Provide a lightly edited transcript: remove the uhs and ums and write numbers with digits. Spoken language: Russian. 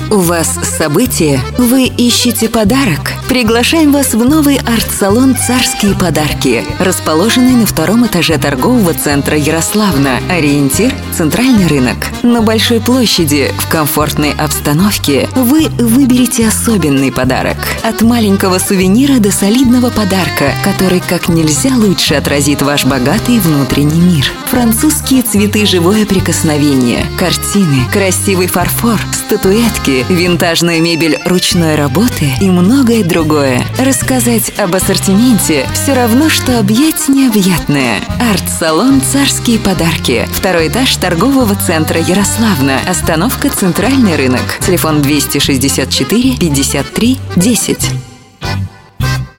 У вас событие? Вы ищете подарок? Приглашаем вас в новый арт-салон «Царские подарки», расположенный на 2-м этаже торгового центра Ярославна. Ориентир – центральный рынок. На большой площади, в комфортной обстановке вы выберете особенный подарок. От маленького сувенира до солидного подарка, который как нельзя лучше отразит ваш богатый внутренний мир. Французские цветы, живое прикосновение, картины, красивый фарфор, статуэтки, винтажная мебель ручной работы и многое другое. Рассказать об ассортименте все равно, что объять необъятное. Арт-салон «Царские подарки». 2-й этаж торгового центра Ярославна. Остановка «Центральный рынок». Телефон 264 53 10.